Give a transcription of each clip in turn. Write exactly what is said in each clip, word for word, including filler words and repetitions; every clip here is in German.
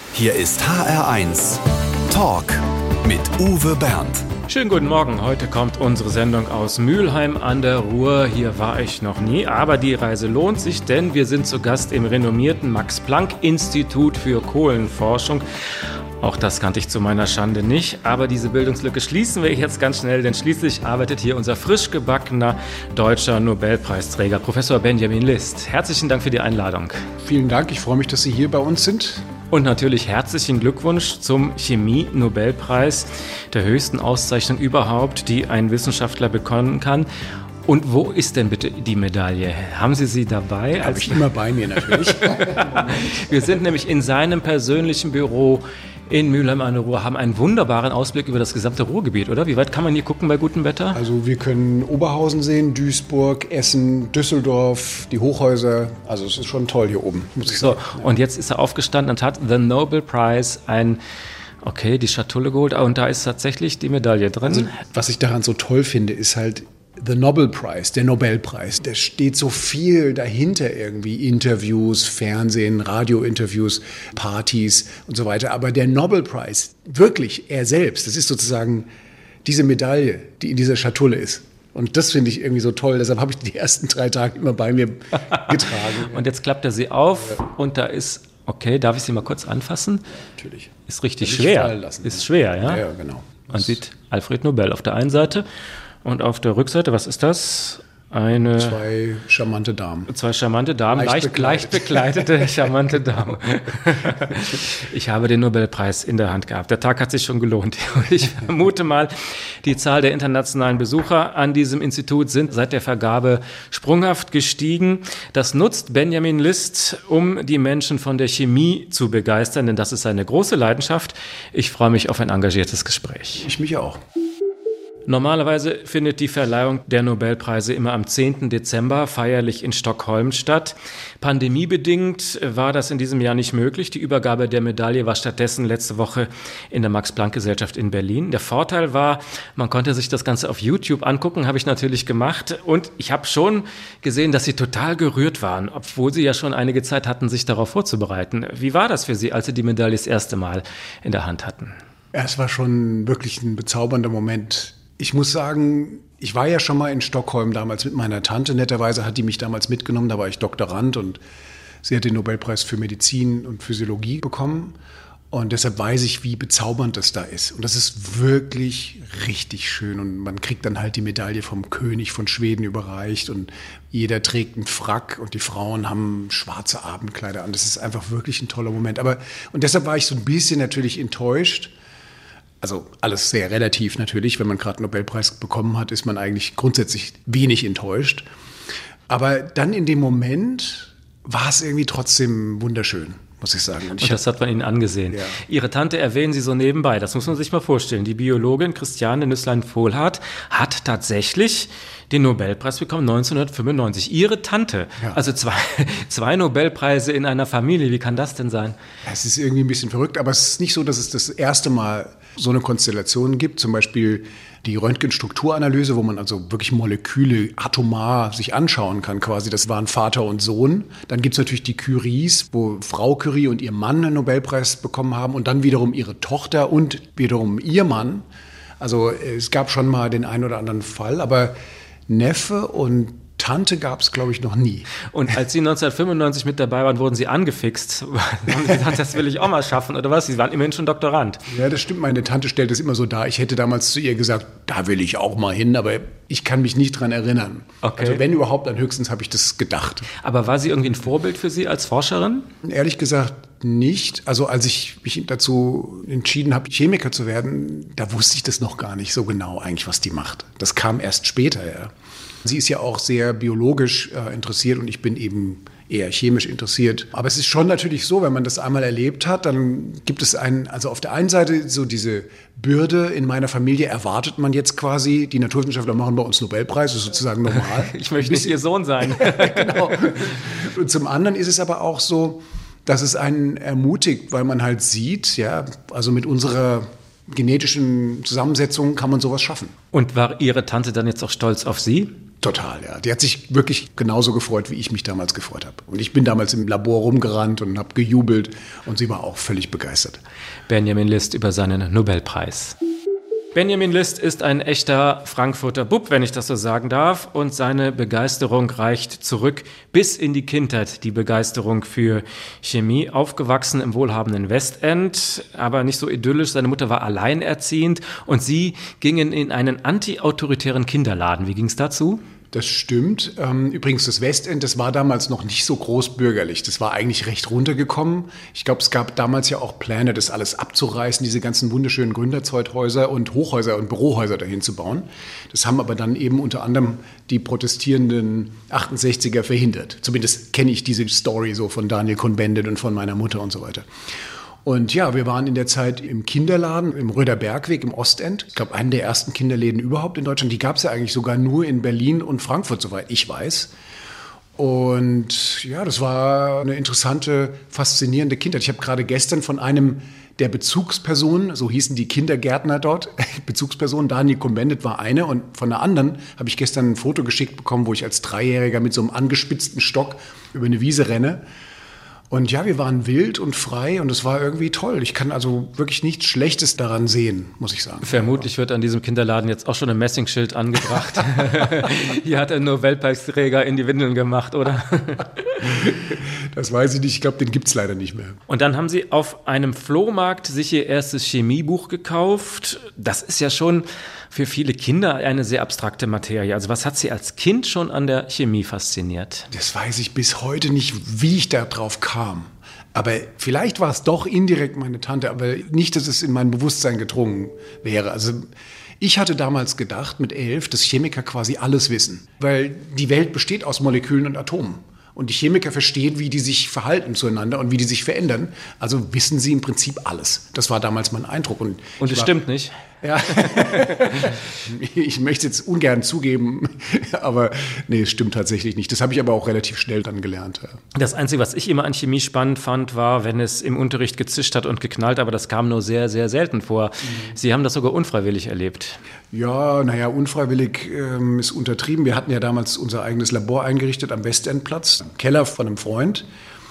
Hier ist H R eins Talk mit Uwe Bernd. Schönen guten Morgen. Heute kommt unsere Sendung aus Mülheim an der Ruhr. Hier war ich noch nie, aber die Reise lohnt sich, denn wir sind zu Gast im renommierten Max-Planck-Institut für Kohlenforschung. Auch das kannte ich zu meiner Schande nicht, aber diese Bildungslücke schließen wir jetzt ganz schnell, denn schließlich arbeitet hier unser frisch gebackener deutscher Nobelpreisträger, Professor Benjamin List. Herzlichen Dank für die Einladung. Vielen Dank, ich freue mich, dass Sie hier bei uns sind. Und natürlich herzlichen Glückwunsch zum Chemie-Nobelpreis, der höchsten Auszeichnung überhaupt, die ein Wissenschaftler bekommen kann. Und wo ist denn bitte die Medaille? Haben Sie sie dabei? Habe ich immer bei mir natürlich. Wir sind nämlich in seinem persönlichen Büro in Mülheim an der Ruhr, haben einen wunderbaren Ausblick über das gesamte Ruhrgebiet, oder? Wie weit kann man hier gucken bei gutem Wetter? Also wir können Oberhausen sehen, Duisburg, Essen, Düsseldorf, die Hochhäuser. Also es ist schon toll hier oben, muss ich so, sagen. Und jetzt ist er aufgestanden und hat The Nobel Prize, ein, okay, die Schatulle geholt, und da ist tatsächlich die Medaille drin. Also, was ich daran so toll finde, ist halt The Nobel Prize, der Nobelpreis. Da steht so viel dahinter irgendwie. Interviews, Fernsehen, Radiointerviews, Partys und so weiter. Aber der Nobelpreis, wirklich er selbst, das ist sozusagen diese Medaille, die in dieser Schatulle ist. Und das finde ich irgendwie so toll. Deshalb habe ich die ersten drei Tage immer bei mir getragen. Und jetzt klappt er sie auf ja. Und da ist, okay, darf ich sie mal kurz anfassen? Natürlich. Ist richtig schwer. Lassen, ist schwer, ja? Ja, ja, genau. Man sieht Alfred Nobel auf der einen Seite. Und auf der Rückseite, was ist das? Eine zwei charmante Damen. Zwei charmante Damen, leicht, leicht, leicht bekleidete, charmante Damen. Ich habe den Nobelpreis in der Hand gehabt. Der Tag hat sich schon gelohnt. Ich vermute mal, die Zahl der internationalen Besucher an diesem Institut sind seit der Vergabe sprunghaft gestiegen. Das nutzt Benjamin List, um die Menschen von der Chemie zu begeistern, denn das ist seine große Leidenschaft. Ich freue mich auf ein engagiertes Gespräch. Ich mich auch. Normalerweise findet die Verleihung der Nobelpreise immer am zehnten Dezember feierlich in Stockholm statt. Pandemiebedingt war das in diesem Jahr nicht möglich. Die Übergabe der Medaille war stattdessen letzte Woche in der Max-Planck-Gesellschaft in Berlin. Der Vorteil war, man konnte sich das Ganze auf YouTube angucken, habe ich natürlich gemacht. Und ich habe schon gesehen, dass Sie total gerührt waren, obwohl Sie ja schon einige Zeit hatten, sich darauf vorzubereiten. Wie war das für Sie, als Sie die Medaille das erste Mal in der Hand hatten? Ja, es war schon wirklich ein bezaubernder Moment. Ich muss sagen, ich war ja schon mal in Stockholm damals mit meiner Tante. Netterweise hat die mich damals mitgenommen, da war ich Doktorand und sie hat den Nobelpreis für Medizin und Physiologie bekommen. Und deshalb weiß ich, wie bezaubernd das da ist. Und das ist wirklich richtig schön. Und man kriegt dann halt die Medaille vom König von Schweden überreicht. Und jeder trägt einen Frack und die Frauen haben schwarze Abendkleider an. Das ist einfach wirklich ein toller Moment. Aber, und deshalb war ich so ein bisschen natürlich enttäuscht. Also alles sehr relativ natürlich. Wenn man gerade einen Nobelpreis bekommen hat, ist man eigentlich grundsätzlich wenig enttäuscht. Aber dann in dem Moment war es irgendwie trotzdem wunderschön, muss ich sagen. Und, ich und das hat man Ihnen angesehen. Ja. Ihre Tante erwähnen Sie so nebenbei, das muss man sich mal vorstellen. Die Biologin Christiane Nüsslein-Volhard hat tatsächlich den Nobelpreis bekommen, neunzehnhundertfünfundneunzig. Ihre Tante, ja. Also zwei, zwei Nobelpreise in einer Familie, wie kann das denn sein? Es ist irgendwie ein bisschen verrückt, aber es ist nicht so, dass es das erste Mal so eine Konstellation gibt, zum Beispiel die Röntgenstrukturanalyse, wo man also wirklich Moleküle atomar sich anschauen kann quasi. Das waren Vater und Sohn. Dann gibt es natürlich die Curies, wo Frau Curie und ihr Mann einen Nobelpreis bekommen haben und dann wiederum ihre Tochter und wiederum ihr Mann. Also es gab schon mal den einen oder anderen Fall, aber Neffe und Tante gab es, glaube ich, noch nie. Und als Sie neunzehnhundertfünfundneunzig mit dabei waren, wurden Sie angefixt. Haben Sie gesagt, das will ich auch mal schaffen, oder was? Sie waren immerhin schon Doktorand. Ja, das stimmt. Meine Tante stellt es immer so dar. Ich hätte damals zu ihr gesagt, da will ich auch mal hin, aber ich kann mich nicht dran erinnern. Okay. Also wenn überhaupt, dann höchstens habe ich das gedacht. Aber war sie irgendwie ein Vorbild für Sie als Forscherin? Ehrlich gesagt nicht. Also als ich mich dazu entschieden habe, Chemiker zu werden, da wusste ich das noch gar nicht so genau eigentlich, was die macht. Das kam erst später, ja. Sie ist ja auch sehr biologisch äh, interessiert und ich bin eben eher chemisch interessiert. Aber es ist schon natürlich so, wenn man das einmal erlebt hat, dann gibt es einen, also auf der einen Seite so diese Bürde, in meiner Familie erwartet man jetzt quasi, die Naturwissenschaftler machen bei uns Nobelpreis, das ist sozusagen normal. Ich möchte nicht Ihr Sohn sein. Genau. Und zum anderen ist es aber auch so, dass es einen ermutigt, weil man halt sieht, ja, also mit unserer genetischen Zusammensetzung kann man sowas schaffen. Und war Ihre Tante dann jetzt auch stolz auf Sie? Total, ja. Die hat sich wirklich genauso gefreut, wie ich mich damals gefreut habe. Und ich bin damals im Labor rumgerannt und habe gejubelt und sie war auch völlig begeistert. Benjamin List über seinen Nobelpreis. Benjamin List ist ein echter Frankfurter Bub, wenn ich das so sagen darf, und seine Begeisterung reicht zurück bis in die Kindheit. Die Begeisterung für Chemie, aufgewachsen im wohlhabenden Westend, aber nicht so idyllisch. Seine Mutter war alleinerziehend und sie gingen in einen anti-autoritären Kinderladen. Wie ging es dazu? Das stimmt. Übrigens, das Westend, das war damals noch nicht so großbürgerlich. Das war eigentlich recht runtergekommen. Ich glaube, es gab damals ja auch Pläne, das alles abzureißen, diese ganzen wunderschönen Gründerzeughäuser und Hochhäuser und Bürohäuser dahin zu bauen. Das haben aber dann eben unter anderem die protestierenden achtundsechziger verhindert. Zumindest kenne ich diese Story so von Daniel Cohn-Bendit und von meiner Mutter und so weiter. Und ja, wir waren in der Zeit im Kinderladen im Röder-Bergweg im Ostend. Ich glaube, einen der ersten Kinderläden überhaupt in Deutschland. Die gab es ja eigentlich sogar nur in Berlin und Frankfurt, soweit ich weiß. Und ja, das war eine interessante, faszinierende Kindheit. Ich habe gerade gestern von einem der Bezugspersonen, so hießen die Kindergärtner dort, Bezugsperson, Daniel Cohn-Bendit war eine. Und von einer anderen habe ich gestern ein Foto geschickt bekommen, wo ich als Dreijähriger mit so einem angespitzten Stock über eine Wiese renne. Und ja, wir waren wild und frei und es war irgendwie toll. Ich kann also wirklich nichts Schlechtes daran sehen, muss ich sagen. Vermutlich wird an diesem Kinderladen jetzt auch schon ein Messingschild angebracht. Hier hat ein Nobelpreisträger in die Windeln gemacht, oder? Das weiß ich nicht. Ich glaube, den gibt es leider nicht mehr. Und dann haben Sie auf einem Flohmarkt sich Ihr erstes Chemiebuch gekauft. Das ist ja schon für viele Kinder eine sehr abstrakte Materie. Also was hat Sie als Kind schon an der Chemie fasziniert? Das weiß ich bis heute nicht, wie ich da drauf kam. Aber vielleicht war es doch indirekt meine Tante, aber nicht, dass es in mein Bewusstsein gedrungen wäre. Also ich hatte damals gedacht, mit elf, dass Chemiker quasi alles wissen. Weil die Welt besteht aus Molekülen und Atomen. Und die Chemiker verstehen, wie die sich verhalten zueinander und wie die sich verändern. Also wissen sie im Prinzip alles. Das war damals mein Eindruck. Und, und es war, stimmt nicht? Ja, ich möchte jetzt ungern zugeben, aber nee, es stimmt tatsächlich nicht. Das habe ich aber auch relativ schnell dann gelernt. Ja. Das Einzige, was ich immer an Chemie spannend fand, war, wenn es im Unterricht gezischt hat und geknallt, aber das kam nur sehr, sehr selten vor. Mhm. Sie haben das sogar unfreiwillig erlebt. Ja, naja, unfreiwillig ähm, ist untertrieben. Wir hatten ja damals unser eigenes Labor eingerichtet am Westendplatz, im Keller von einem Freund.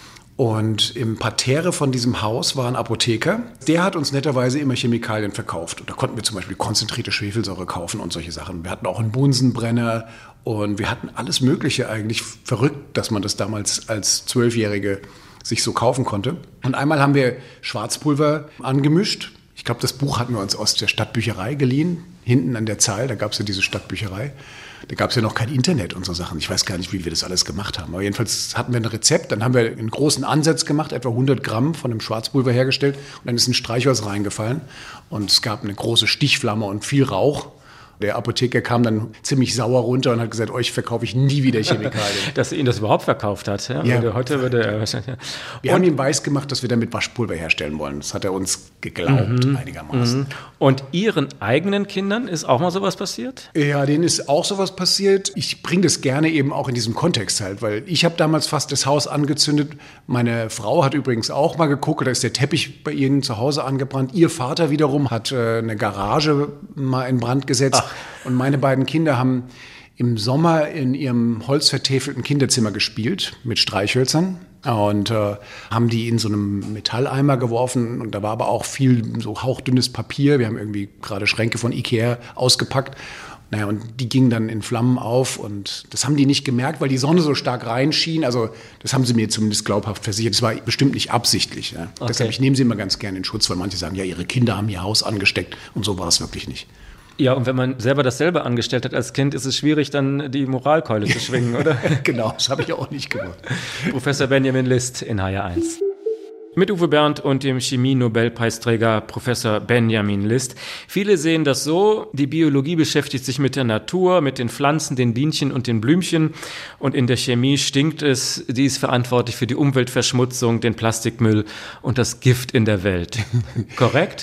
Und im Parterre von diesem Haus war ein Apotheker. Der hat uns netterweise immer Chemikalien verkauft. Und da konnten wir zum Beispiel konzentrierte Schwefelsäure kaufen und solche Sachen. Wir hatten auch einen Bunsenbrenner und wir hatten alles Mögliche eigentlich. Verrückt, dass man das damals als Zwölfjährige sich so kaufen konnte. Und einmal haben wir Schwarzpulver angemischt. Ich glaube, das Buch hatten wir uns aus der Stadtbücherei geliehen. Hinten an der Zahl, da gab es ja diese Stadtbücherei. Da gab es ja noch kein Internet und so Sachen. Ich weiß gar nicht, wie wir das alles gemacht haben. Aber jedenfalls hatten wir ein Rezept. Dann haben wir einen großen Ansatz gemacht, etwa hundert Gramm von dem Schwarzpulver hergestellt. Und dann ist ein Streichholz reingefallen. Und es gab eine große Stichflamme und viel Rauch. Der Apotheker kam dann ziemlich sauer runter und hat gesagt, euch verkaufe ich nie wieder Chemikalien. Dass er ihn das überhaupt verkauft hat. Ja? Ja. Würde, heute würde er wahrscheinlich. Ja. Wir haben ihm weiß gemacht, dass wir damit Waschpulver herstellen wollen. Das hat er uns geglaubt, mhm. einigermaßen. Mhm. Und Ihren eigenen Kindern ist auch mal sowas passiert? Ja, denen ist auch sowas passiert. Ich bringe das gerne eben auch in diesem Kontext halt, weil ich habe damals fast das Haus angezündet. Meine Frau hat übrigens auch mal geguckt, da ist der Teppich bei ihnen zu Hause angebrannt. Ihr Vater wiederum hat äh, eine Garage mal in Brand gesetzt. Ach. Und meine beiden Kinder haben im Sommer in ihrem holzvertäfelten Kinderzimmer gespielt mit Streichhölzern und äh, haben die in so einem Metalleimer geworfen. Und da war aber auch viel so hauchdünnes Papier. Wir haben irgendwie gerade Schränke von Ikea ausgepackt. Naja, und die gingen dann in Flammen auf und das haben die nicht gemerkt, weil die Sonne so stark reinschien. Also das haben sie mir zumindest glaubhaft versichert. Das war bestimmt nicht absichtlich. Ja. Okay. Deshalb, ich nehme sie immer ganz gerne in Schutz, weil manche sagen, ja, ihre Kinder haben ihr Haus angesteckt und so war es wirklich nicht. Ja, und wenn man selber dasselbe angestellt hat als Kind, ist es schwierig, dann die Moralkeule zu schwingen, oder? Genau, das habe ich auch nicht gemacht. Professor Benjamin List in H R eins. Mit Uwe Bernd und dem Chemie-Nobelpreisträger Professor Benjamin List. Viele sehen das so, die Biologie beschäftigt sich mit der Natur, mit den Pflanzen, den Bienchen und den Blümchen. Und in der Chemie stinkt es, die ist verantwortlich für die Umweltverschmutzung, den Plastikmüll und das Gift in der Welt. Korrekt?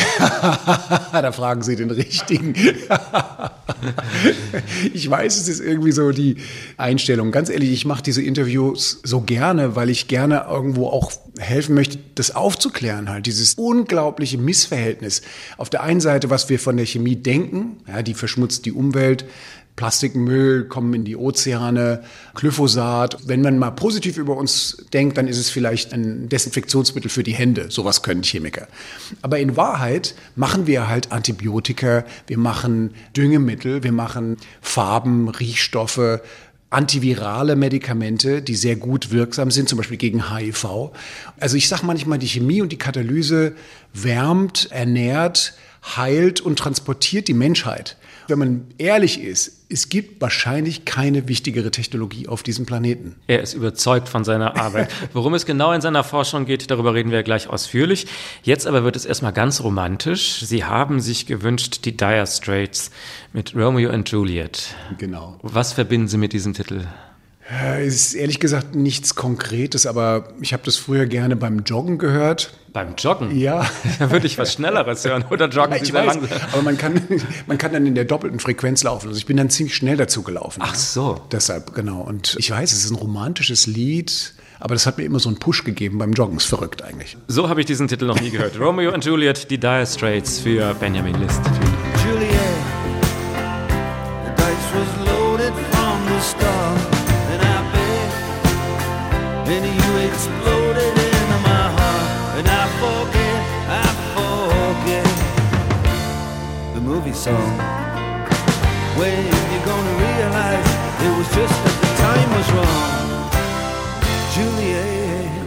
Ja, da fragen Sie den Richtigen. Ich weiß, es ist irgendwie so die Einstellung. Ganz ehrlich, ich mache diese Interviews so gerne, weil ich gerne irgendwo auch helfen möchte, das aufzuklären halt. Dieses unglaubliche Missverhältnis. Auf der einen Seite, was wir von der Chemie denken, ja, die verschmutzt die Umwelt, Plastikmüll kommen in die Ozeane, Glyphosat. Wenn man mal positiv über uns denkt, dann ist es vielleicht ein Desinfektionsmittel für die Hände. Sowas können Chemiker. Aber in Wahrheit machen wir halt Antibiotika, wir machen Düngemittel, wir machen Farben, Riechstoffe, antivirale Medikamente, die sehr gut wirksam sind, zum Beispiel gegen H I V. Also ich sage manchmal, die Chemie und die Katalyse wärmt, ernährt, heilt und transportiert die Menschheit. Wenn man ehrlich ist, es gibt wahrscheinlich keine wichtigere Technologie auf diesem Planeten. Er ist überzeugt von seiner Arbeit. Worum es genau in seiner Forschung geht, darüber reden wir gleich ausführlich. Jetzt aber wird es erstmal ganz romantisch. Sie haben sich gewünscht, die Dire Straits mit Romeo and Juliet. Genau. Was verbinden Sie mit diesem Titel? Es ist ehrlich gesagt nichts Konkretes, aber ich habe das früher gerne beim Joggen gehört. Beim Joggen? Ja. Da würde ich was Schnelleres hören. Oder joggen ja, Sie ich sehr weiß, langsam? Aber man kann, man kann dann in der doppelten Frequenz laufen. Also ich bin dann ziemlich schnell dazu gelaufen. Ach so. Ja. Deshalb, genau. Und ich weiß, es ist ein romantisches Lied, aber das hat mir immer so einen Push gegeben beim Joggen. Ist verrückt eigentlich. So habe ich diesen Titel noch nie gehört. Romeo and Juliet, die Dire Straits für Benjamin List. Juliet, the dice was loaded from the start, and I bet, and you exploded into my heart, and I forget, I forget the movie song. When you gonna realize it was just that the time was wrong, Juliet.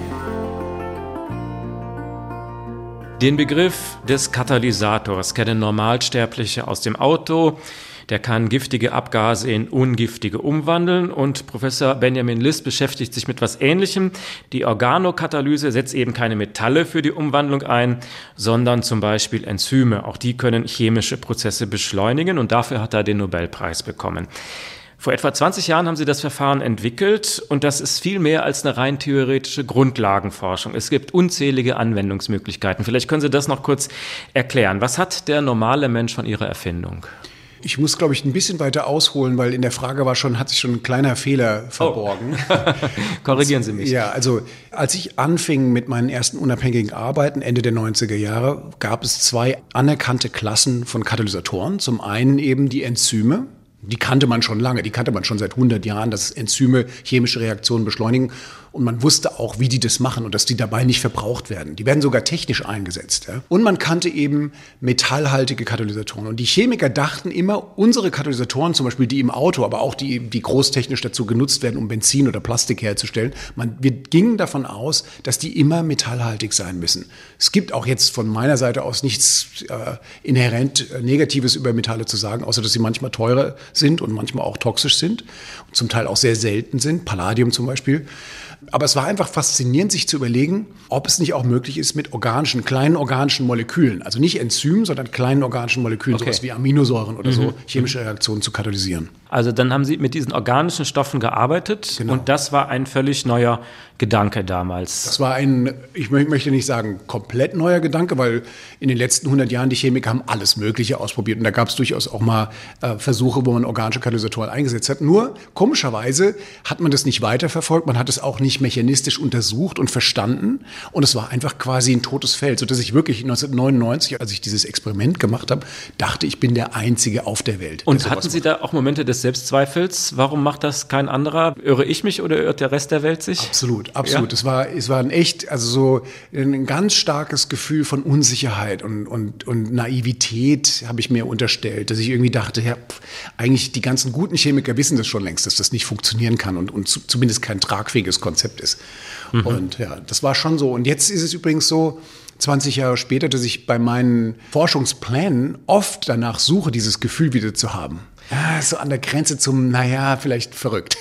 Den Begriff des Katalysators kennen Normalsterbliche aus dem Auto. Der kann giftige Abgase in ungiftige umwandeln und Professor Benjamin List beschäftigt sich mit etwas Ähnlichem. Die Organokatalyse setzt eben keine Metalle für die Umwandlung ein, sondern zum Beispiel Enzyme. Auch die können chemische Prozesse beschleunigen und dafür hat er den Nobelpreis bekommen. Vor etwa zwanzig Jahren haben sie das Verfahren entwickelt und das ist viel mehr als eine rein theoretische Grundlagenforschung. Es gibt unzählige Anwendungsmöglichkeiten. Vielleicht können Sie das noch kurz erklären. Was hat der normale Mensch von Ihrer Erfindung? Ich muss, glaube ich, ein bisschen weiter ausholen, weil in der Frage war schon, hat sich schon ein kleiner Fehler verborgen. Oh. Korrigieren Sie mich. Ja, also als ich anfing mit meinen ersten unabhängigen Arbeiten, Ende der neunziger Jahre, gab es zwei anerkannte Klassen von Katalysatoren. Zum einen eben die Enzyme. Die kannte man schon lange, die kannte man schon seit hundert Jahren, dass Enzyme chemische Reaktionen beschleunigen. Und man wusste auch, wie die das machen und dass die dabei nicht verbraucht werden. Die werden sogar technisch eingesetzt. Ja? Und man kannte eben metallhaltige Katalysatoren. Und die Chemiker dachten immer, unsere Katalysatoren, zum Beispiel die im Auto, aber auch die, die großtechnisch dazu genutzt werden, um Benzin oder Plastik herzustellen, man, wir gingen davon aus, dass die immer metallhaltig sein müssen. Es gibt auch jetzt von meiner Seite aus nichts äh, inhärent äh, Negatives über Metalle zu sagen, außer dass sie manchmal teurer sind und manchmal auch toxisch sind und zum Teil auch sehr selten sind, Palladium zum Beispiel. Aber es war einfach faszinierend, sich zu überlegen, ob es nicht auch möglich ist, mit organischen, kleinen organischen Molekülen, also nicht Enzymen, sondern kleinen organischen Molekülen, okay. Sowas wie Aminosäuren oder mhm. so, chemische Reaktionen zu katalysieren. Also dann haben Sie mit diesen organischen Stoffen gearbeitet genau. Und das war ein völlig neuer Gedanke damals. Das war ein, ich möchte nicht sagen komplett neuer Gedanke, weil in den letzten hundert Jahren die Chemiker haben alles Mögliche ausprobiert und da gab es durchaus auch mal äh, Versuche, wo man organische Katalysatoren eingesetzt hat. Nur komischerweise hat man das nicht weiterverfolgt, man hat es auch nicht mechanistisch untersucht und verstanden und es war einfach quasi ein totes Feld, sodass ich wirklich neunzehnhundertneunundneunzig, als ich dieses Experiment gemacht habe, dachte, ich bin der Einzige auf der Welt. Und hatten Sie da auch Momente des Selbstzweifels? Warum macht das kein anderer? Irre ich mich oder irrt der Rest der Welt sich? Absolut, absolut. Ja? Es war, es war ein echt, also so ein ganz starkes Gefühl von Unsicherheit und, und, und Naivität habe ich mir unterstellt, dass ich irgendwie dachte, ja, pff, eigentlich die ganzen guten Chemiker wissen das schon längst, dass das nicht funktionieren kann und, und zu, zumindest kein tragfähiges Konzept ist. Mhm. Und ja, das war schon so. Und jetzt ist es übrigens so, zwanzig Jahre später, dass ich bei meinen Forschungsplänen oft danach suche, dieses Gefühl wieder zu haben. Ja, so an der Grenze zum, naja, vielleicht verrückt.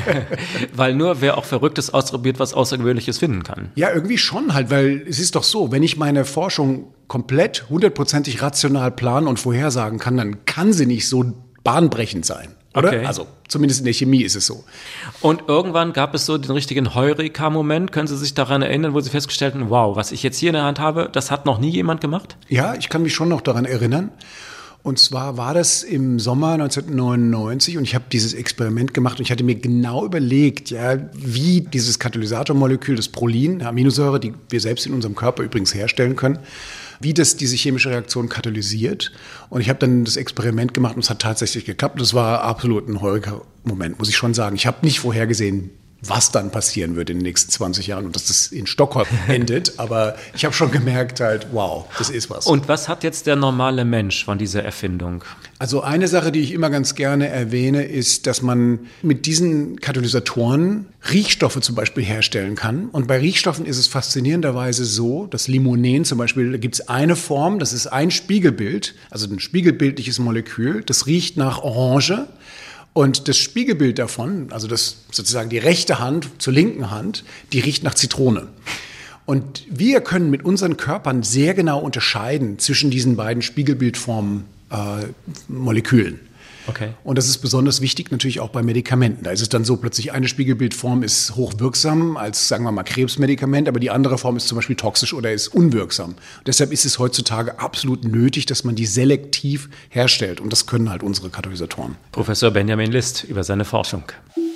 Weil nur wer auch Verrücktes ausprobiert, was Außergewöhnliches finden kann. Ja, irgendwie schon halt, weil es ist doch so, wenn ich meine Forschung komplett hundertprozentig rational planen und vorhersagen kann, dann kann sie nicht so bahnbrechend sein. Oder? Okay. Also zumindest in der Chemie ist es so. Und irgendwann gab es so den richtigen Heureka-Moment. Können Sie sich daran erinnern, wo Sie festgestellt haben, wow, was ich jetzt hier in der Hand habe, das hat noch nie jemand gemacht? Ja, ich kann mich schon noch daran erinnern. Und zwar war das im Sommer neunzehnhundertneunundneunzig und ich habe dieses Experiment gemacht und ich hatte mir genau überlegt, ja, wie dieses Katalysatormolekül, das Prolin, Aminosäure, die wir selbst in unserem Körper übrigens herstellen können, wie das diese chemische Reaktion katalysiert. Und ich habe dann das Experiment gemacht und es hat tatsächlich geklappt. Das war absolut ein Heureka-Moment, muss ich schon sagen. Ich habe nicht vorhergesehen, was dann passieren wird in den nächsten zwanzig Jahren und dass das in Stockholm endet. Aber ich habe schon gemerkt halt, wow, das ist was. Und was hat jetzt der normale Mensch von dieser Erfindung? Also eine Sache, die ich immer ganz gerne erwähne, ist, dass man mit diesen Katalysatoren Riechstoffe zum Beispiel herstellen kann. Und bei Riechstoffen ist es faszinierenderweise so, dass Limonen zum Beispiel, da gibt es eine Form, das ist ein Spiegelbild, also ein spiegelbildliches Molekül, das riecht nach Orange. Und das Spiegelbild davon, also das sozusagen die rechte Hand zur linken Hand, die riecht nach Zitrone. Und wir können mit unseren Körpern sehr genau unterscheiden zwischen diesen beiden Spiegelbildformen äh, Molekülen. Okay. Und das ist besonders wichtig natürlich auch bei Medikamenten. Da ist es dann so, plötzlich eine Spiegelbildform ist hochwirksam als, sagen wir mal, Krebsmedikament, aber die andere Form ist zum Beispiel toxisch oder ist unwirksam. Und deshalb ist es heutzutage absolut nötig, dass man die selektiv herstellt. Und das können halt unsere Katalysatoren. Professor Benjamin List über seine Forschung.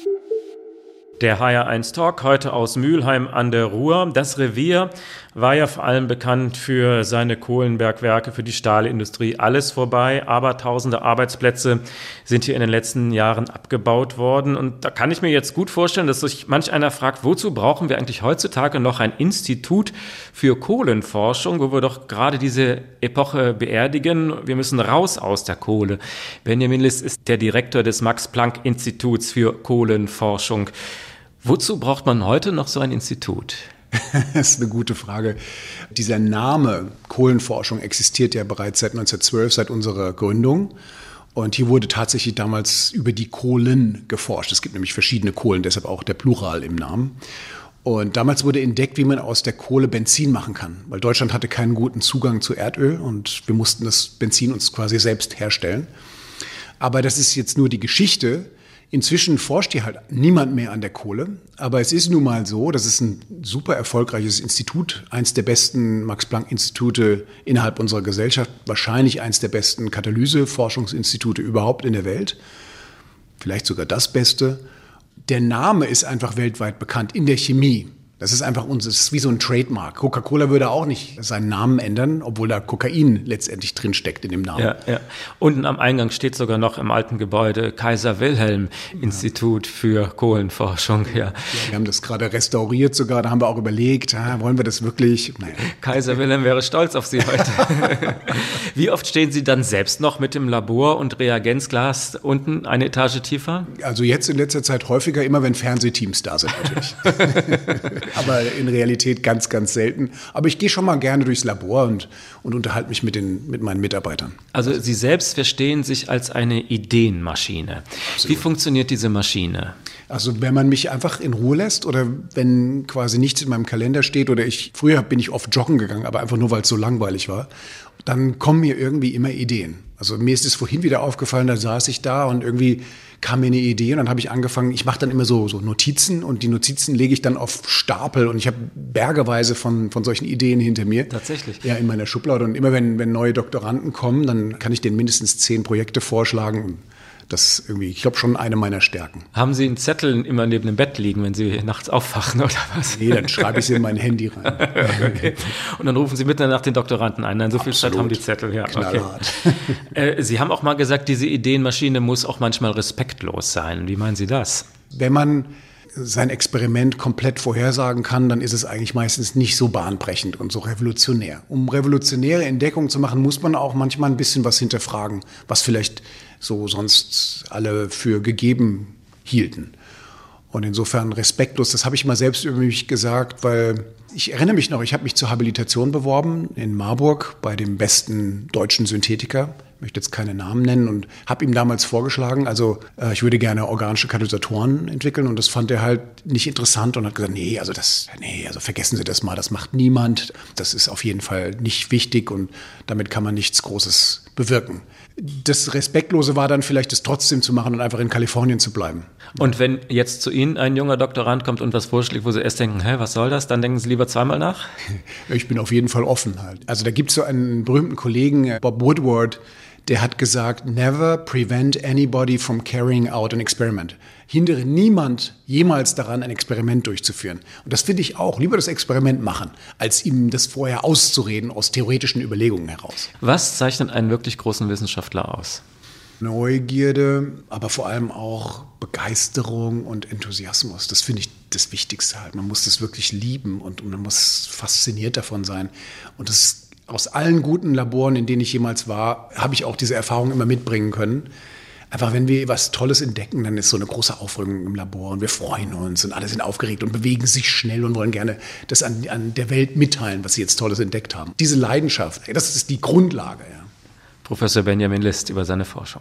Der H R eins Talk heute aus Mülheim an der Ruhr. Das Revier war ja vor allem bekannt für seine Kohlenbergwerke, für die Stahlindustrie. Alles vorbei, aber tausende Arbeitsplätze sind hier in den letzten Jahren abgebaut worden. Und da kann ich mir jetzt gut vorstellen, dass sich manch einer fragt, wozu brauchen wir eigentlich heutzutage noch ein Institut für Kohlenforschung, wo wir doch gerade diese Epoche beerdigen. Wir müssen raus aus der Kohle. Benjamin List ist der Direktor des Max-Planck-Instituts für Kohlenforschung. Wozu braucht man heute noch so ein Institut? Das ist eine gute Frage. Dieser Name Kohlenforschung existiert ja bereits seit neunzehnhundertzwölf, seit unserer Gründung. Und hier wurde tatsächlich damals über die Kohlen geforscht. Es gibt nämlich verschiedene Kohlen, deshalb auch der Plural im Namen. Und damals wurde entdeckt, wie man aus der Kohle Benzin machen kann. Weil Deutschland hatte keinen guten Zugang zu Erdöl und wir mussten das Benzin uns quasi selbst herstellen. Aber das ist jetzt nur die Geschichte. Inzwischen forscht hier halt niemand mehr an der Kohle, aber es ist nun mal so, das ist ein super erfolgreiches Institut, eins der besten Max-Planck-Institute innerhalb unserer Gesellschaft, wahrscheinlich eins der besten Katalyse-Forschungsinstitute überhaupt in der Welt, vielleicht sogar das Beste. Der Name ist einfach weltweit bekannt in der Chemie. Das ist einfach uns, das ist wie so ein Trademark. Coca-Cola würde auch nicht seinen Namen ändern, obwohl da Kokain letztendlich drin steckt in dem Namen. Ja, ja. Unten am Eingang steht sogar noch im alten Gebäude Kaiser Wilhelm Institut für Kohlenforschung. Ja. Ja, wir haben das gerade restauriert sogar, da haben wir auch überlegt, ah, wollen wir das wirklich? Naja. Kaiser Wilhelm wäre stolz auf Sie heute. Wie oft stehen Sie dann selbst noch mit dem Labor und Reagenzglas unten eine Etage tiefer? Also jetzt in letzter Zeit häufiger, immer wenn Fernsehteams da sind natürlich. Aber in Realität ganz, ganz selten. Aber ich gehe schon mal gerne durchs Labor und, und unterhalte mich mit, den, mit meinen Mitarbeitern. Also Sie selbst verstehen sich als eine Ideenmaschine. Absolut. Wie funktioniert diese Maschine? Also wenn man mich einfach in Ruhe lässt oder wenn quasi nichts in meinem Kalender steht oder ich, früher bin ich oft joggen gegangen, aber einfach nur, weil es so langweilig war, dann kommen mir irgendwie immer Ideen. Also mir ist es vorhin wieder aufgefallen, da saß ich da und irgendwie kam mir eine Idee und dann habe ich angefangen, ich mache dann immer so, so Notizen und die Notizen lege ich dann auf Stapel und ich habe bergeweise von, von solchen Ideen hinter mir. Tatsächlich? Ja, in meiner Schublade und immer wenn, wenn neue Doktoranden kommen, dann kann ich denen mindestens zehn Projekte vorschlagen. Das ist irgendwie, ich glaube, schon eine meiner Stärken. Haben Sie einen Zettel immer neben dem Bett liegen, wenn Sie nachts aufwachen oder was? Nee, dann schreibe ich sie in mein Handy rein. Okay. Und dann rufen Sie mitten in der Nacht den Doktoranden ein. Nein, so viel Zeit haben die Zettel. Ja, knallhart. Okay. Äh, Sie haben auch mal gesagt, diese Ideenmaschine muss auch manchmal respektlos sein. Wie meinen Sie das? Wenn man sein Experiment komplett vorhersagen kann, dann ist es eigentlich meistens nicht so bahnbrechend und so revolutionär. Um revolutionäre Entdeckungen zu machen, muss man auch manchmal ein bisschen was hinterfragen, was vielleicht so sonst alle für gegeben hielten. Und insofern respektlos, das habe ich mal selbst über mich gesagt, weil ich erinnere mich noch, ich habe mich zur Habilitation beworben in Marburg bei dem besten deutschen Synthetiker. Ich möchte jetzt keine Namen nennen und habe ihm damals vorgeschlagen, also äh, ich würde gerne organische Katalysatoren entwickeln und das fand er halt nicht interessant und hat gesagt, nee, also das, nee, also vergessen Sie das mal, das macht niemand, das ist auf jeden Fall nicht wichtig und damit kann man nichts Großes bewirken. Das Respektlose war dann vielleicht, das trotzdem zu machen und einfach in Kalifornien zu bleiben. Und wenn jetzt zu Ihnen ein junger Doktorand kommt und was vorschlägt, wo Sie erst denken, hä, was soll das, dann denken Sie lieber zweimal nach? Ich bin auf jeden Fall offen halt. Also da gibt es so einen berühmten Kollegen, Bob Woodward, der hat gesagt, never prevent anybody from carrying out an experiment. Hindere niemand jemals daran, ein Experiment durchzuführen. Und das finde ich auch. Lieber das Experiment machen, als ihm das vorher auszureden aus theoretischen Überlegungen heraus. Was zeichnet einen wirklich großen Wissenschaftler aus? Neugierde, aber vor allem auch Begeisterung und Enthusiasmus. Das finde ich das Wichtigste halt. Man muss das wirklich lieben und man muss fasziniert davon sein. Und das ist aus allen guten Laboren, in denen ich jemals war, habe ich auch diese Erfahrung immer mitbringen können. Einfach, wenn wir was Tolles entdecken, dann ist so eine große Aufregung im Labor und wir freuen uns und alle sind aufgeregt und bewegen sich schnell und wollen gerne das an, an der Welt mitteilen, was sie jetzt Tolles entdeckt haben. Diese Leidenschaft, das ist die Grundlage. Ja. Professor Benjamin List über seine Forschung.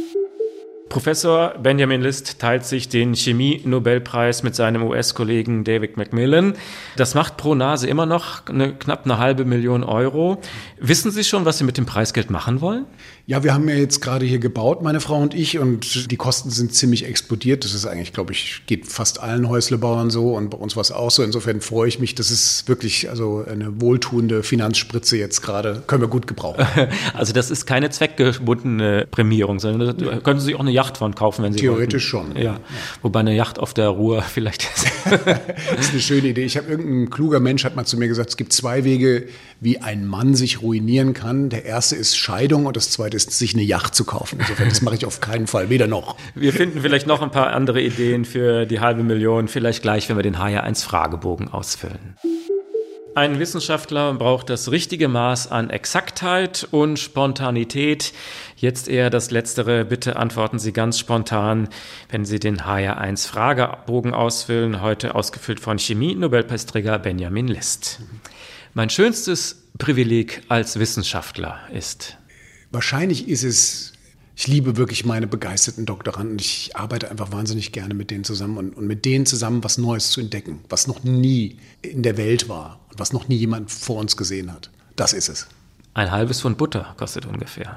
Professor Benjamin List teilt sich den Chemie-Nobelpreis mit seinem U S-Kollegen David Macmillan. Das macht pro Nase immer noch eine, knapp eine halbe Million Euro. Wissen Sie schon, was Sie mit dem Preisgeld machen wollen? Ja, wir haben ja jetzt gerade hier gebaut, meine Frau und ich, und die Kosten sind ziemlich explodiert. Das ist eigentlich, glaube ich, geht fast allen Häuslebauern so und bei uns war es auch so. Insofern freue ich mich, das ist wirklich also eine wohltuende Finanzspritze jetzt gerade, können wir gut gebrauchen. Also das ist keine zweckgebundene Prämierung, sondern da können Sie sich auch eine Yacht von kaufen, wenn Sie Theoretisch wollten. schon. Ja. Ja. Wobei eine Yacht auf der Ruhr vielleicht ist. Das ist eine schöne Idee. Ich habe irgendein kluger Mensch hat mal zu mir gesagt, es gibt zwei Wege, wie ein Mann sich ruinieren kann. Der erste ist Scheidung und das zweite ist, sich eine Yacht zu kaufen. Insofern, das mache ich auf keinen Fall, weder noch. Wir finden vielleicht noch ein paar andere Ideen für die halbe Million, vielleicht gleich, wenn wir den H ja eins Fragebogen ausfüllen. Ein Wissenschaftler braucht das richtige Maß an Exaktheit und Spontanität. Jetzt eher das Letztere. Bitte antworten Sie ganz spontan, wenn Sie den H ja eins Fragebogen ausfüllen. Heute ausgefüllt von Chemie-Nobelpreisträger Benjamin List. Mein schönstes Privileg als Wissenschaftler ist? Wahrscheinlich ist es, ich liebe wirklich meine begeisterten Doktoranden. Ich arbeite einfach wahnsinnig gerne mit denen zusammen und, und mit denen zusammen was Neues zu entdecken, was noch nie in der Welt war und was noch nie jemand vor uns gesehen hat. Das ist es. Ein halbes Pfund Butter kostet ungefähr.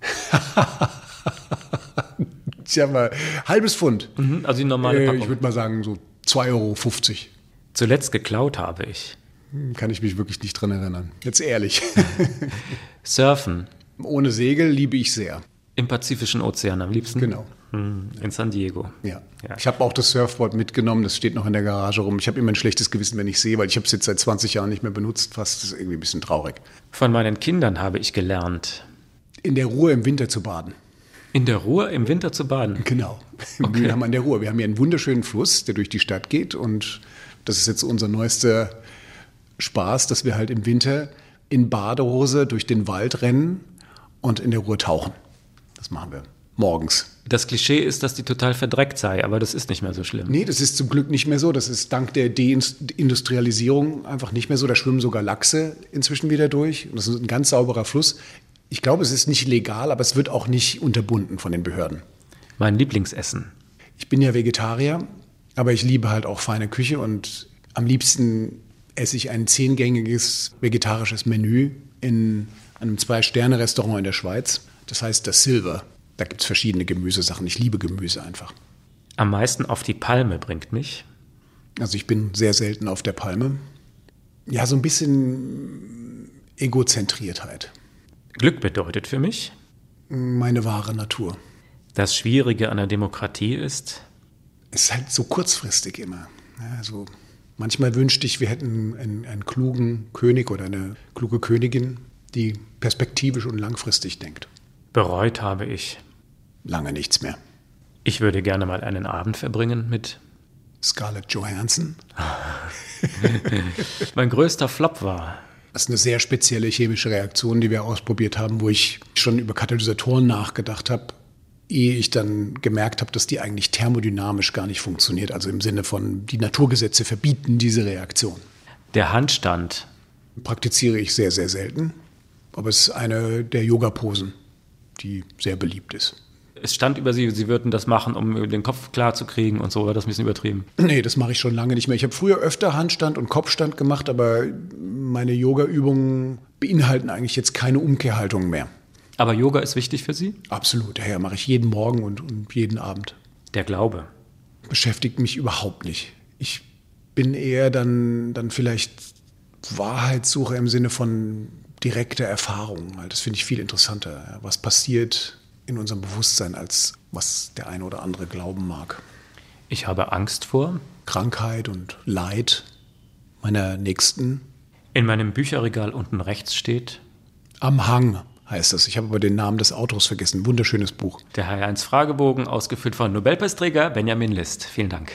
Tja, mal, halbes Pfund. Mhm, also die normale Packung. Äh, ich würde mal sagen so zwei Euro fünfzig. Zuletzt geklaut habe ich. Kann ich mich wirklich nicht dran erinnern. Jetzt ehrlich. Surfen. Ohne Segel liebe ich sehr. Im Pazifischen Ozean am liebsten? Genau. In San Diego. Ja. Ja. Ich habe auch das Surfboard mitgenommen, das steht noch in der Garage rum. Ich habe immer ein schlechtes Gewissen, wenn ich sehe, weil ich habe es jetzt seit zwanzig Jahren nicht mehr benutzt. Fast, das ist irgendwie ein bisschen traurig. Von meinen Kindern habe ich gelernt. In der Ruhr im Winter zu baden. In der Ruhr im Winter zu baden? Genau. Okay. Wir haben an der Ruhr. Wir haben hier einen wunderschönen Fluss, der durch die Stadt geht. Und das ist jetzt unser neuester Spaß, dass wir halt im Winter in Badehose durch den Wald rennen und in der Ruhr tauchen. Das machen wir morgens. Das Klischee ist, dass die total verdreckt sei, aber das ist nicht mehr so schlimm. Nee, das ist zum Glück nicht mehr so. Das ist dank der Deindustrialisierung einfach nicht mehr so. Da schwimmen sogar Lachse inzwischen wieder durch. Und das ist ein ganz sauberer Fluss. Ich glaube, es ist nicht legal, aber es wird auch nicht unterbunden von den Behörden. Mein Lieblingsessen? Ich bin ja Vegetarier, aber ich liebe halt auch feine Küche und am liebsten esse ich ein zehngängiges vegetarisches Menü in einem Zwei-Sterne-Restaurant in der Schweiz. Das heißt das Silver. Da gibt es verschiedene Gemüsesachen. Ich liebe Gemüse einfach. Am meisten auf die Palme bringt mich? Also ich bin sehr selten auf der Palme. Ja, so ein bisschen Egozentriertheit. Glück bedeutet für mich? Meine wahre Natur. Das Schwierige an der Demokratie ist? Es ist halt so kurzfristig immer. Ja, so manchmal wünschte ich, wir hätten einen, einen klugen König oder eine kluge Königin, die perspektivisch und langfristig denkt. Bereut habe ich? Lange nichts mehr. Ich würde gerne mal einen Abend verbringen mit Scarlett Johansson. Mein größter Flop war? Das ist eine sehr spezielle chemische Reaktion, die wir ausprobiert haben, wo ich schon über Katalysatoren nachgedacht habe, ehe ich dann gemerkt habe, dass die eigentlich thermodynamisch gar nicht funktioniert. Also im Sinne von, die Naturgesetze verbieten diese Reaktion. Der Handstand? Praktiziere ich sehr, sehr selten. Aber es ist eine der Yoga-Posen, die sehr beliebt ist. Es stand über Sie, Sie würden das machen, um den Kopf klar zu kriegen und so, war das ein bisschen übertrieben? Nee, das mache ich schon lange nicht mehr. Ich habe früher öfter Handstand und Kopfstand gemacht, aber meine Yoga-Übungen beinhalten eigentlich jetzt keine Umkehrhaltung mehr. Aber Yoga ist wichtig für Sie? Absolut, daher mache ich jeden Morgen und, und jeden Abend. Der Glaube? Beschäftigt mich überhaupt nicht. Ich bin eher dann, dann vielleicht Wahrheitssucher im Sinne von direkte Erfahrung. Das finde ich viel interessanter. Was passiert in unserem Bewusstsein, als was der eine oder andere glauben mag. Ich habe Angst vor Krankheit und Leid meiner Nächsten. In meinem Bücherregal unten rechts steht Am Hang heißt es. Ich habe aber den Namen des Autors vergessen. Wunderschönes Buch. Der H R eins Fragebogen, ausgefüllt von Nobelpreisträger Benjamin List. Vielen Dank.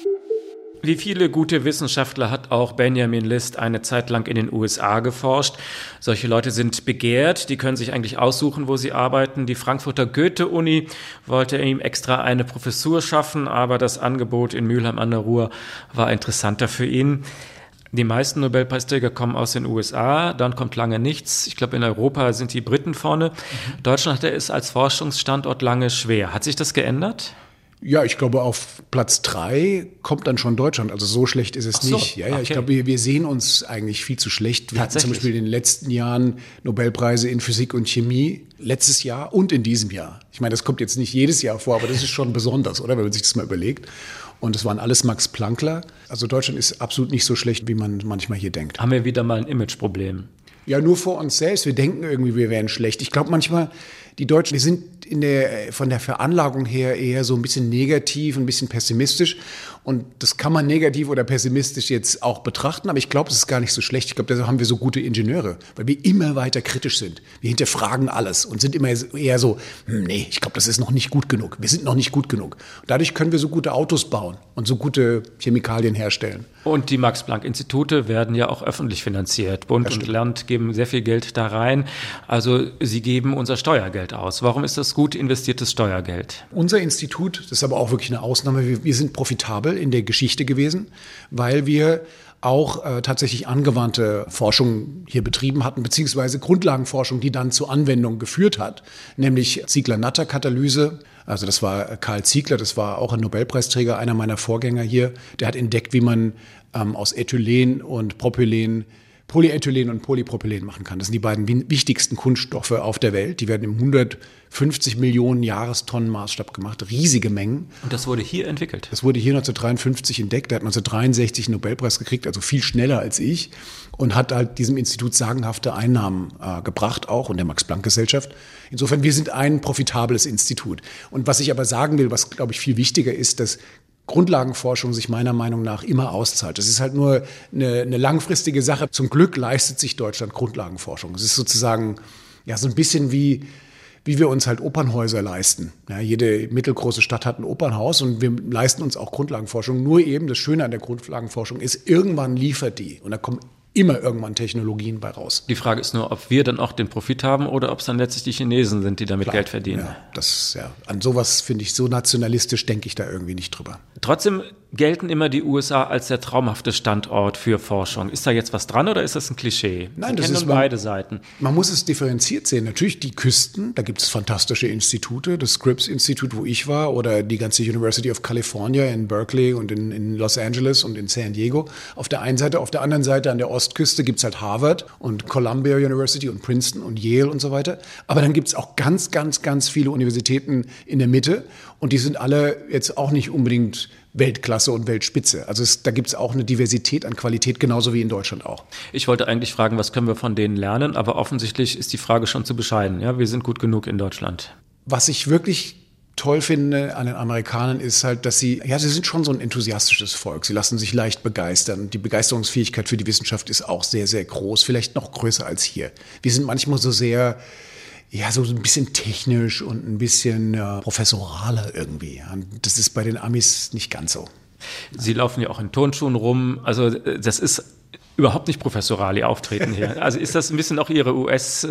Wie viele gute Wissenschaftler hat auch Benjamin List eine Zeit lang in den U S A geforscht. Solche Leute sind begehrt, die können sich eigentlich aussuchen, wo sie arbeiten. Die Frankfurter Goethe-Uni wollte ihm extra eine Professur schaffen, aber das Angebot in Mülheim an der Ruhr war interessanter für ihn. Die meisten Nobelpreisträger kommen aus den U S A, dann kommt lange nichts. Ich glaube, in Europa sind die Briten vorne. Mhm. Deutschland hatte es als Forschungsstandort lange schwer. Hat sich das geändert? Ja, ich glaube, auf Platz drei kommt dann schon Deutschland. Also so schlecht ist es Ach so, nicht. Ja, ja, okay. Ich glaube, wir, wir sehen uns eigentlich viel zu schlecht. Wir hatten zum Beispiel in den letzten Jahren Nobelpreise in Physik und Chemie. Letztes Jahr und in diesem Jahr. Ich meine, das kommt jetzt nicht jedes Jahr vor, aber das ist schon besonders, oder? Wenn man sich das mal überlegt. Und es waren alles Max-Planckler. Also Deutschland ist absolut nicht so schlecht, wie man manchmal hier denkt. Haben wir wieder mal ein Imageproblem? Ja, nur vor uns selbst. Wir denken irgendwie, wir wären schlecht. Ich glaube manchmal, die Deutschen, wir sind in der, von der Veranlagung her eher so ein bisschen negativ, ein bisschen pessimistisch. Und das kann man negativ oder pessimistisch jetzt auch betrachten. Aber ich glaube, es ist gar nicht so schlecht. Ich glaube, deshalb haben wir so gute Ingenieure, weil wir immer weiter kritisch sind. Wir hinterfragen alles und sind immer eher so, hm, nee, ich glaube, das ist noch nicht gut genug. Wir sind noch nicht gut genug. Und dadurch können wir so gute Autos bauen und so gute Chemikalien herstellen. Und die Max-Planck-Institute werden ja auch öffentlich finanziert. Bund und Land geben sehr viel Geld da rein. Also sie geben unser Steuergeld aus. Warum ist das gut investiertes Steuergeld? Unser Institut, das ist aber auch wirklich eine Ausnahme, wir, wir sind profitabel in der Geschichte gewesen, weil wir auch äh, tatsächlich angewandte Forschung hier betrieben hatten, beziehungsweise Grundlagenforschung, die dann zur Anwendung geführt hat, nämlich Ziegler-Natter-Katalyse. Also das war Karl Ziegler, das war auch ein Nobelpreisträger, einer meiner Vorgänger hier. Der hat entdeckt, wie man ähm, aus Ethylen und Propylen Polyethylen und Polypropylen machen kann. Das sind die beiden wichtigsten Kunststoffe auf der Welt. Die werden im hundertfünfzig Millionen Jahrestonnen Maßstab gemacht. Riesige Mengen. Und das wurde hier entwickelt? Das wurde hier neunzehnhundertdreiundfünfzig entdeckt. Er hat neunzehnhundertdreiundsechzig einen Nobelpreis gekriegt, also viel schneller als ich. Und hat halt diesem Institut sagenhafte Einnahmen äh, gebracht auch und der Max-Planck-Gesellschaft. Insofern, wir sind ein profitables Institut. Und was ich aber sagen will, was, glaube ich, viel wichtiger ist, dass Grundlagenforschung sich meiner Meinung nach immer auszahlt. Das ist halt nur eine, eine langfristige Sache. Zum Glück leistet sich Deutschland Grundlagenforschung. Es ist sozusagen ja so ein bisschen wie, wie wir uns halt Opernhäuser leisten. Ja, jede mittelgroße Stadt hat ein Opernhaus und wir leisten uns auch Grundlagenforschung. Nur eben das Schöne an der Grundlagenforschung ist, irgendwann liefert die und da kommen immer irgendwann Technologien bei raus. Die Frage ist nur, ob wir dann auch den Profit haben oder ob es dann letztlich die Chinesen sind, die damit Klar, Geld verdienen. Ja, das, ja, an sowas finde ich, so nationalistisch denke ich da irgendwie nicht drüber. Trotzdem gelten immer die U S A als der traumhafte Standort für Forschung. Ist da jetzt was dran oder ist das ein Klischee? Nein, Sie das kennen ist beide Seiten. Man muss es differenziert sehen. Natürlich die Küsten, da gibt es fantastische Institute, das Scripps Institute, wo ich war, oder die ganze University of California in Berkeley und in, in Los Angeles und in San Diego. Auf der einen Seite, auf der anderen Seite an der Ostküste gibt es halt Harvard und Columbia University und Princeton und Yale und so weiter. Aber dann gibt es auch ganz, ganz, ganz viele Universitäten in der Mitte und die sind alle jetzt auch nicht unbedingt Weltklasse und Weltspitze. Also es, da gibt es auch eine Diversität an Qualität, genauso wie in Deutschland auch. Ich wollte eigentlich fragen, was können wir von denen lernen, aber offensichtlich ist die Frage schon zu bescheiden. Ja, wir sind gut genug in Deutschland. Was ich wirklich toll finde an den Amerikanern ist halt, dass sie, ja, sie sind schon so ein enthusiastisches Volk. Sie lassen sich leicht begeistern. Die Begeisterungsfähigkeit für die Wissenschaft ist auch sehr, sehr groß, vielleicht noch größer als hier. Wir sind manchmal so sehr, ja, so ein bisschen technisch und ein bisschen äh, professoraler irgendwie. Und das ist bei den Amis nicht ganz so. Sie laufen ja auch in Turnschuhen rum. Also das ist überhaupt nicht professoral, Ihr Auftreten hier. Also ist das ein bisschen auch Ihre U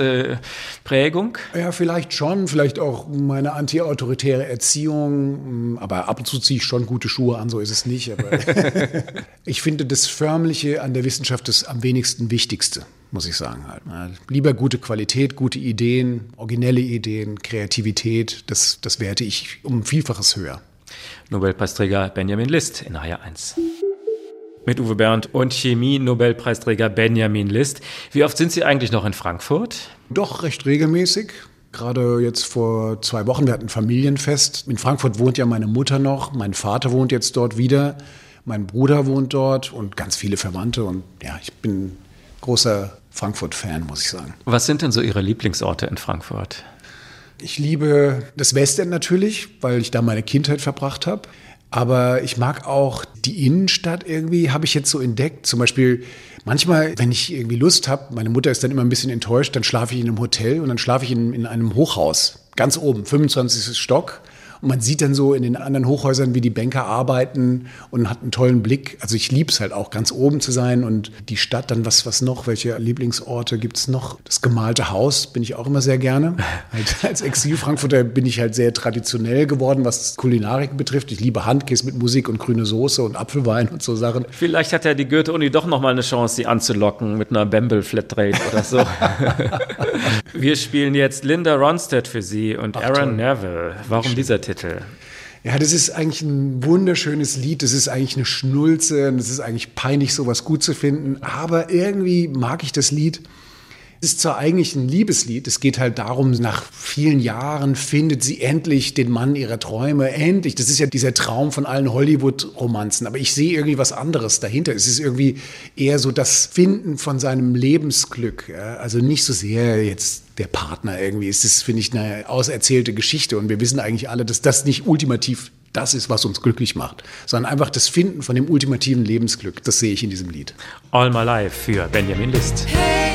S-Prägung? Ja, vielleicht schon. Vielleicht auch meine anti-autoritäre Erziehung. Aber ab und zu ziehe ich schon gute Schuhe an, so ist es nicht. Aber ich finde, das Förmliche an der Wissenschaft ist am wenigsten Wichtigste, muss ich sagen. Halt. Lieber gute Qualität, gute Ideen, originelle Ideen, Kreativität. Das, das werte ich um ein Vielfaches höher. Nobelpreisträger Benjamin List in H R eins. Mit Uwe Bernd und Chemie-Nobelpreisträger Benjamin List. Wie oft sind Sie eigentlich noch in Frankfurt? Doch, recht regelmäßig. Gerade jetzt vor zwei Wochen, wir hatten ein Familienfest. In Frankfurt wohnt ja meine Mutter noch, mein Vater wohnt jetzt dort wieder, mein Bruder wohnt dort und ganz viele Verwandte. Und ja, ich bin großer Frankfurt-Fan, muss ich sagen. Was sind denn so Ihre Lieblingsorte in Frankfurt? Ich liebe das Westend natürlich, weil ich da meine Kindheit verbracht habe. Aber ich mag auch die Innenstadt irgendwie, habe ich jetzt so entdeckt. Zum Beispiel manchmal, wenn ich irgendwie Lust habe, meine Mutter ist dann immer ein bisschen enttäuscht, dann schlafe ich in einem Hotel und dann schlafe ich in, in einem Hochhaus, ganz oben, fünfundzwanzigsten Stock. Und man sieht dann so in den anderen Hochhäusern, wie die Banker arbeiten und hat einen tollen Blick. Also ich liebe es halt auch, ganz oben zu sein und die Stadt, dann was, was noch, welche Lieblingsorte gibt es noch? Das gemalte Haus bin ich auch immer sehr gerne. Halt als Exil-Frankfurter bin ich halt sehr traditionell geworden, was Kulinarik betrifft. Ich liebe Handkäse mit Musik und grüne Soße und Apfelwein und so Sachen. Vielleicht hat ja die Goethe-Uni doch noch mal eine Chance, sie anzulocken mit einer Bamble-Flatrate oder so. Wir spielen jetzt Linda Ronstadt für Sie und Ach, Aaron toll. Neville. Warum dieser Titel? Ja, das ist eigentlich ein wunderschönes Lied. Das ist eigentlich eine Schnulze. Das ist eigentlich peinlich, sowas gut zu finden. Aber irgendwie mag ich das Lied. Es ist zwar eigentlich ein Liebeslied. Es geht halt darum, nach vielen Jahren findet sie endlich den Mann ihrer Träume. Endlich. Das ist ja dieser Traum von allen Hollywood-Romanzen. Aber ich sehe irgendwie was anderes dahinter. Es ist irgendwie eher so das Finden von seinem Lebensglück. Ja? Also nicht so sehr jetzt der Partner irgendwie. Es ist, finde ich, eine auserzählte Geschichte. Und wir wissen eigentlich alle, dass das nicht ultimativ das ist, was uns glücklich macht, sondern einfach das Finden von dem ultimativen Lebensglück. Das sehe ich in diesem Lied. All My Life für Benjamin List. Hey.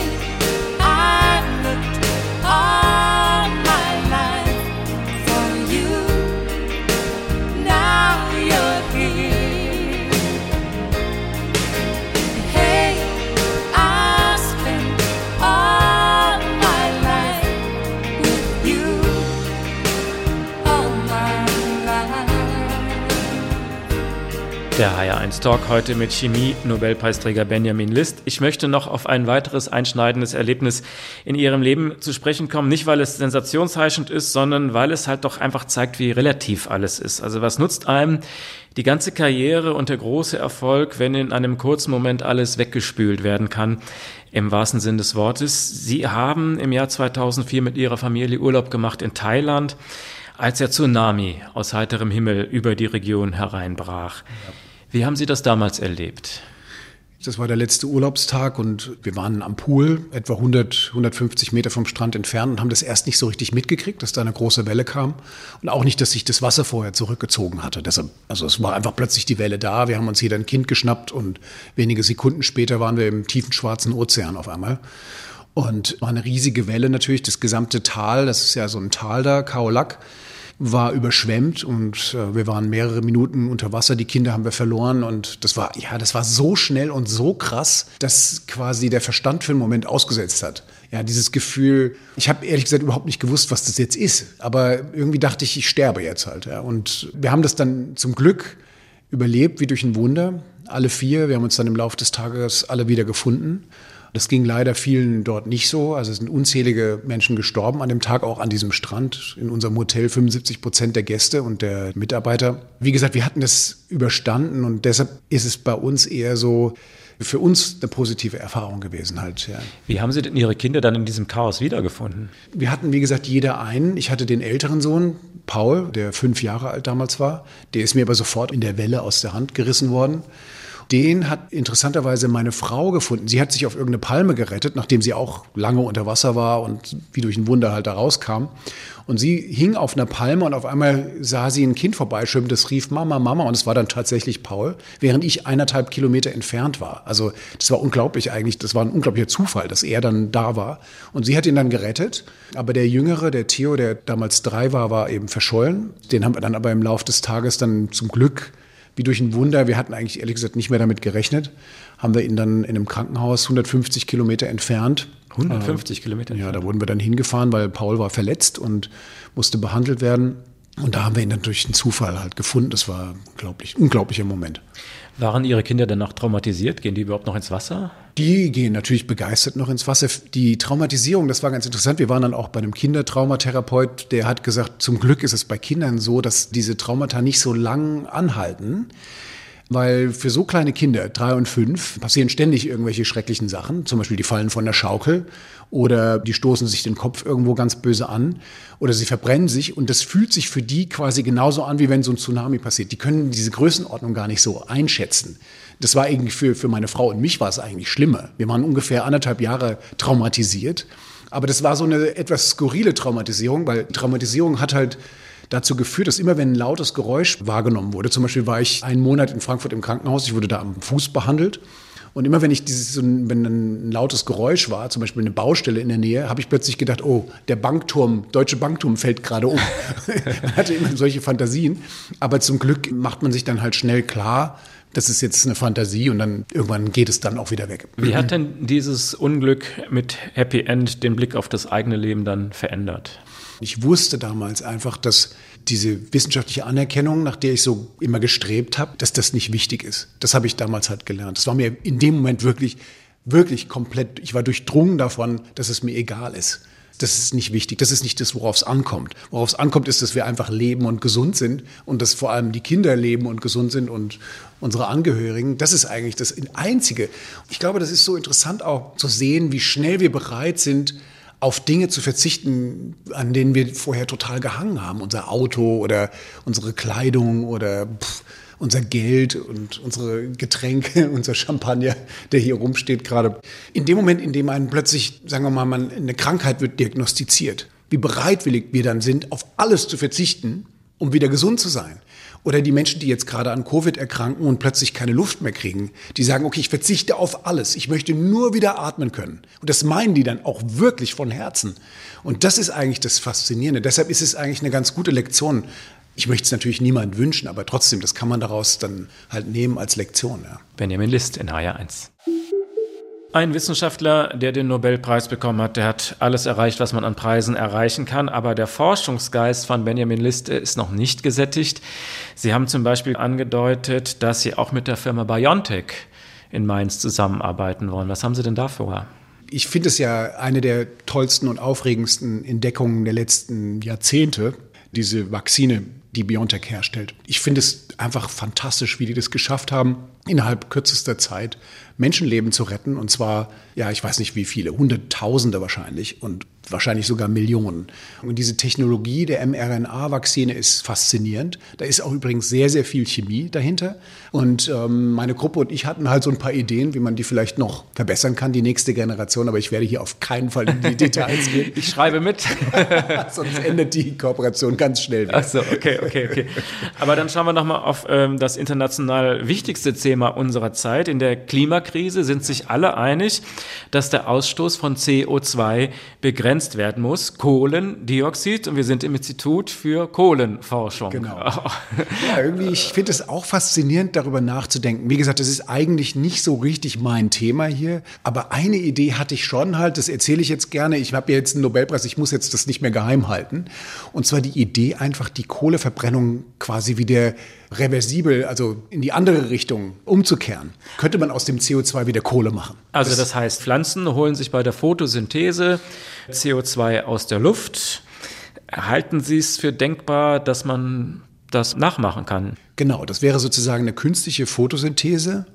Der H R eins Talk heute mit Chemie-Nobelpreisträger Benjamin List. Ich möchte noch auf ein weiteres einschneidendes Erlebnis in Ihrem Leben zu sprechen kommen. Nicht, weil es sensationsheischend ist, sondern weil es halt doch einfach zeigt, wie relativ alles ist. Also was nutzt einem die ganze Karriere und der große Erfolg, wenn in einem kurzen Moment alles weggespült werden kann, im wahrsten Sinn des Wortes. Sie haben im Jahr zweitausendvier mit Ihrer Familie Urlaub gemacht in Thailand, als der Tsunami aus heiterem Himmel über die Region hereinbrach. Ja. Wie haben Sie das damals erlebt? Das war der letzte Urlaubstag und wir waren am Pool, etwa hundert, hundertfünfzig Meter vom Strand entfernt und haben das erst nicht so richtig mitgekriegt, dass da eine große Welle kam und auch nicht, dass sich das Wasser vorher zurückgezogen hatte. Deshalb, also es war einfach plötzlich die Welle da, wir haben uns jeder ein Kind geschnappt und wenige Sekunden später waren wir im tiefen schwarzen Ozean auf einmal. Und war eine riesige Welle natürlich, das gesamte Tal, das ist ja so ein Tal da, Khao Lak, war überschwemmt und äh, wir waren mehrere Minuten unter Wasser, die Kinder haben wir verloren und das war, ja, das war so schnell und so krass, dass quasi der Verstand für einen Moment ausgesetzt hat. Ja, dieses Gefühl, ich habe ehrlich gesagt überhaupt nicht gewusst, was das jetzt ist, aber irgendwie dachte ich, ich sterbe jetzt halt. Ja. Und wir haben das dann zum Glück überlebt, wie durch ein Wunder, alle vier, wir haben uns dann im Laufe des Tages alle wieder gefunden. Das ging leider vielen dort nicht so. Also es sind unzählige Menschen gestorben an dem Tag, auch an diesem Strand. In unserem Hotel fünfundsiebzig Prozent der Gäste und der Mitarbeiter. Wie gesagt, wir hatten das überstanden und deshalb ist es bei uns eher so für uns eine positive Erfahrung gewesen halt. Ja. Wie haben Sie denn Ihre Kinder dann in diesem Chaos wiedergefunden? Wir hatten, wie gesagt, jeder einen. Ich hatte den älteren Sohn, Paul, der fünf Jahre alt damals war. Der ist mir aber sofort in der Welle aus der Hand gerissen worden. Den hat interessanterweise meine Frau gefunden. Sie hat sich auf irgendeine Palme gerettet, nachdem sie auch lange unter Wasser war und wie durch ein Wunder halt da rauskam. Und sie hing auf einer Palme und auf einmal sah sie ein Kind vorbeischwimmen, das rief Mama, Mama. Und es war dann tatsächlich Paul, während ich eineinhalb Kilometer entfernt war. Also das war unglaublich eigentlich, das war ein unglaublicher Zufall, dass er dann da war. Und sie hat ihn dann gerettet. Aber der Jüngere, der Theo, der damals drei war, war eben verschollen. Den haben wir dann aber im Laufe des Tages dann zum Glück wie durch ein Wunder, wir hatten eigentlich ehrlich gesagt nicht mehr damit gerechnet, haben wir ihn dann in einem Krankenhaus hundertfünfzig Kilometer entfernt. hundertfünfzig Kilometer entfernt? Ja, da wurden wir dann hingefahren, weil Paul war verletzt und musste behandelt werden. Und da haben wir ihn dann durch einen Zufall halt gefunden. Das war ein unglaublich, unglaublicher Moment. Waren Ihre Kinder danach traumatisiert? Gehen die überhaupt noch ins Wasser? Die gehen natürlich begeistert noch ins Wasser. Die Traumatisierung, das war ganz interessant. Wir waren dann auch bei einem Kindertraumatherapeut, der hat gesagt, zum Glück ist es bei Kindern so, dass diese Traumata nicht so lang anhalten. Weil für so kleine Kinder, drei und fünf, passieren ständig irgendwelche schrecklichen Sachen. Zum Beispiel, die fallen von der Schaukel oder die stoßen sich den Kopf irgendwo ganz böse an oder sie verbrennen sich. Und das fühlt sich für die quasi genauso an, wie wenn so ein Tsunami passiert. Die können diese Größenordnung gar nicht so einschätzen. Das war eigentlich für, für meine Frau und mich war es eigentlich schlimmer. Wir waren ungefähr anderthalb Jahre traumatisiert. Aber das war so eine etwas skurrile Traumatisierung, weil Traumatisierung hat halt dazu geführt, dass immer wenn ein lautes Geräusch wahrgenommen wurde, zum Beispiel war ich einen Monat in Frankfurt im Krankenhaus, ich wurde da am Fuß behandelt und immer wenn ich dieses, wenn ein lautes Geräusch war, zum Beispiel eine Baustelle in der Nähe, habe ich plötzlich gedacht, oh, der Bankturm, Deutsche Bankturm fällt gerade um. Man hatte immer solche Fantasien, aber zum Glück macht man sich dann halt schnell klar, das ist jetzt eine Fantasie und dann irgendwann geht es dann auch wieder weg. Wie hat denn dieses Unglück mit Happy End den Blick auf das eigene Leben dann verändert? Ich wusste damals einfach, dass diese wissenschaftliche Anerkennung, nach der ich so immer gestrebt habe, dass das nicht wichtig ist. Das habe ich damals halt gelernt. Das war mir in dem Moment wirklich, wirklich komplett, ich war durchdrungen davon, dass es mir egal ist. Das ist nicht wichtig. Das ist nicht das, worauf es ankommt. Worauf es ankommt, ist, dass wir einfach leben und gesund sind und dass vor allem die Kinder leben und gesund sind und unsere Angehörigen. Das ist eigentlich das Einzige. Ich glaube, das ist so interessant auch zu sehen, wie schnell wir bereit sind, auf Dinge zu verzichten, an denen wir vorher total gehangen haben. Unser Auto oder unsere Kleidung oder pff, unser Geld und unsere Getränke, unser Champagner, der hier rumsteht gerade. In dem Moment, in dem einen plötzlich, sagen wir mal, man, eine Krankheit wird diagnostiziert, wie bereitwillig wir dann sind, auf alles zu verzichten, um wieder gesund zu sein. Oder die Menschen, die jetzt gerade an Covid erkranken und plötzlich keine Luft mehr kriegen, die sagen, okay, ich verzichte auf alles, ich möchte nur wieder atmen können. Und das meinen die dann auch wirklich von Herzen. Und das ist eigentlich das Faszinierende. Deshalb ist es eigentlich eine ganz gute Lektion. Ich möchte es natürlich niemandem wünschen, aber trotzdem, das kann man daraus dann halt nehmen als Lektion. Ja. Benjamin List in H R eins. Ein Wissenschaftler, der den Nobelpreis bekommen hat, der hat alles erreicht, was man an Preisen erreichen kann. Aber der Forschungsgeist von Benjamin List ist noch nicht gesättigt. Sie haben zum Beispiel angedeutet, dass Sie auch mit der Firma BioNTech in Mainz zusammenarbeiten wollen. Was haben Sie denn da vor? Ich finde es ja eine der tollsten und aufregendsten Entdeckungen der letzten Jahrzehnte, diese Vakzine, die BioNTech herstellt. Ich finde es einfach fantastisch, wie die das geschafft haben, innerhalb kürzester Zeit Menschenleben zu retten. Und zwar, ja, ich weiß nicht wie viele, Hunderttausende wahrscheinlich und wahrscheinlich sogar Millionen. Und diese Technologie der mRNA-Vakzine ist faszinierend. Da ist auch übrigens sehr, sehr viel Chemie dahinter. Und ähm, meine Gruppe und ich hatten halt so ein paar Ideen, wie man die vielleicht noch verbessern kann, die nächste Generation. Aber ich werde hier auf keinen Fall in die Details gehen. Ich schreibe mit. Sonst endet die Kooperation ganz schnell wieder. Ach so, okay, okay, okay. Aber dann schauen wir nochmal auf ähm, das international wichtigste Thema unserer Zeit. In der Klimakrise sind sich alle einig, dass der Ausstoß von C O zwei begrenzt werden muss. Kohlendioxid. Und wir sind im Institut für Kohlenforschung. Genau. Ja, irgendwie, ich finde es auch faszinierend, darüber nachzudenken. Wie gesagt, das ist eigentlich nicht so richtig mein Thema hier. Aber eine Idee hatte ich schon halt, das erzähle ich jetzt gerne. Ich habe ja jetzt einen Nobelpreis, ich muss jetzt das nicht mehr geheim halten. Und zwar die Idee, einfach die Kohleverbrennung quasi wieder reversibel, also in die andere Richtung umzukehren. Könnte man aus dem C O zwei wieder Kohle machen. Also das, das heißt, Pflanzen holen sich bei der Photosynthese C O zwei aus der Luft. Halten Sie es für denkbar, dass man das nachmachen kann? Genau, das wäre sozusagen eine künstliche Photosynthese.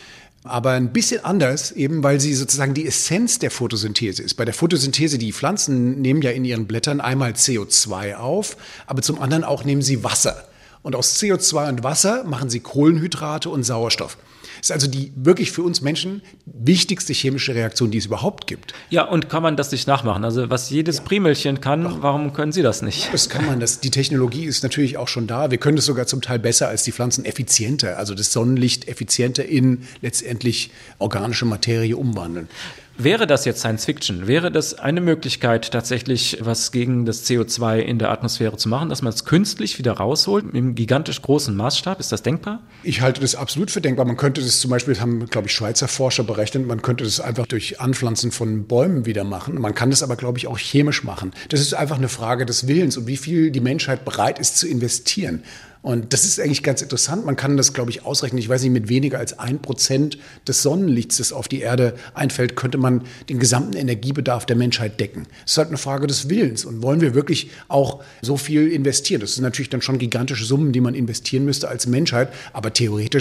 Aber ein bisschen anders, eben weil sie sozusagen die Essenz der Photosynthese ist. Bei der Photosynthese, die Pflanzen nehmen ja in ihren Blättern einmal C O zwei auf, aber zum anderen auch nehmen sie Wasser. Und aus C O zwei und Wasser machen sie Kohlenhydrate und Sauerstoff. Das ist also die wirklich für uns Menschen wichtigste chemische Reaktion, die es überhaupt gibt. Ja, und kann man das nicht nachmachen? Also was jedes ja. Primelchen kann, Doch. Warum können Sie das nicht? Das kann man. Das, die Technologie ist natürlich auch schon da. Wir können es sogar zum Teil besser als die Pflanzen, effizienter, also das Sonnenlicht effizienter in letztendlich organische Materie umwandeln. Wäre das jetzt Science Fiction? Wäre das eine Möglichkeit, tatsächlich was gegen das C O zwei in der Atmosphäre zu machen, dass man es künstlich wieder rausholt, im gigantisch großen Maßstab? Ist das denkbar? Ich halte das absolut für denkbar. Man könnte das zum Beispiel, haben, glaube ich, Schweizer Forscher berechnet, man könnte das einfach durch Anpflanzen von Bäumen wieder machen. Man kann das aber, glaube ich, auch chemisch machen. Das ist einfach eine Frage des Willens und wie viel die Menschheit bereit ist zu investieren. Und das ist eigentlich ganz interessant. Man kann das, glaube ich, ausrechnen. Ich weiß nicht, mit weniger als ein Prozent des Sonnenlichts, das auf die Erde einfällt, könnte man den gesamten Energiebedarf der Menschheit decken. Das ist halt eine Frage des Willens. Und wollen wir wirklich auch so viel investieren? Das sind natürlich dann schon gigantische Summen, die man investieren müsste als Menschheit. Aber theoretisch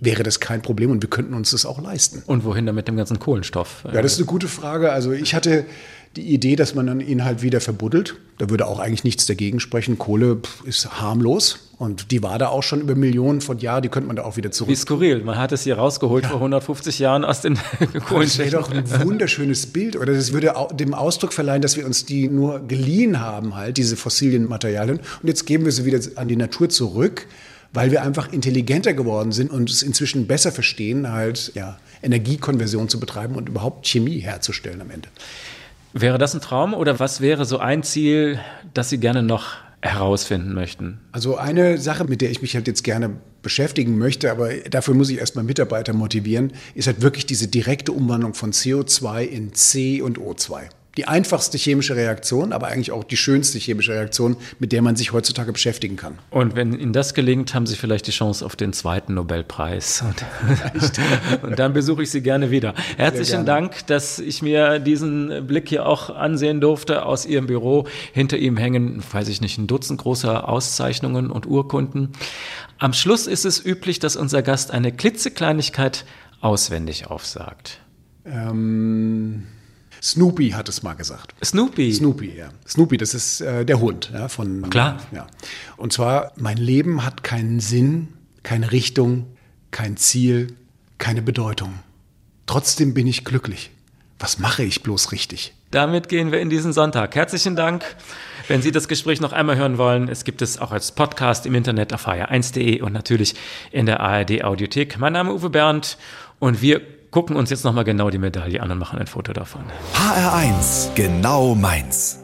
wäre das kein Problem und wir könnten uns das auch leisten. Und wohin dann mit dem ganzen Kohlenstoff? Ja, das ist eine gute Frage. Also ich hatte die Idee, dass man dann ihn halt wieder verbuddelt. Da würde auch eigentlich nichts dagegen sprechen. Kohle pff, ist harmlos und die war da auch schon über Millionen von Jahren. Die könnte man da auch wieder zurück. Wie skurril. Man hat es hier rausgeholt ja. vor hundertfundfzig Jahren aus den Kohlen. Das wäre doch ein wunderschönes Bild. Oder das würde dem Ausdruck verleihen, dass wir uns die nur geliehen haben, halt, diese fossilen Materialien. Und jetzt geben wir sie wieder an die Natur zurück, weil wir einfach intelligenter geworden sind und es inzwischen besser verstehen, halt ja, Energiekonversion zu betreiben und überhaupt Chemie herzustellen am Ende. Wäre das ein Traum oder was wäre so ein Ziel, das Sie gerne noch herausfinden möchten? Also eine Sache, mit der ich mich halt jetzt gerne beschäftigen möchte, aber dafür muss ich erstmal Mitarbeiter motivieren, ist halt wirklich diese direkte Umwandlung von C O zwei in C und O zwei. Die einfachste chemische Reaktion, aber eigentlich auch die schönste chemische Reaktion, mit der man sich heutzutage beschäftigen kann. Und wenn Ihnen das gelingt, haben Sie vielleicht die Chance auf den zweiten Nobelpreis. Und, und dann besuche ich Sie gerne wieder. Herzlichen Dank, dass ich mir diesen Blick hier auch ansehen durfte aus Ihrem Büro. Hinter ihm hängen, weiß ich nicht, ein Dutzend großer Auszeichnungen und Urkunden. Am Schluss ist es üblich, dass unser Gast eine klitzekleinigkeit auswendig aufsagt. Ähm... Snoopy hat es mal gesagt. Snoopy? Snoopy, ja. Snoopy, das ist äh, der Hund. Ja, von, Klar. Ja. Und zwar, mein Leben hat keinen Sinn, keine Richtung, kein Ziel, keine Bedeutung. Trotzdem bin ich glücklich. Was mache ich bloß richtig? Damit gehen wir in diesen Sonntag. Herzlichen Dank. Wenn Sie das Gespräch noch einmal hören wollen, es gibt es auch als Podcast im Internet auf h r eins punkt d e und natürlich in der A R D-Audiothek. Mein Name ist Uwe Bernd und wir gucken uns jetzt nochmal genau die Medaille an und machen ein Foto davon. H R eins, genau meins.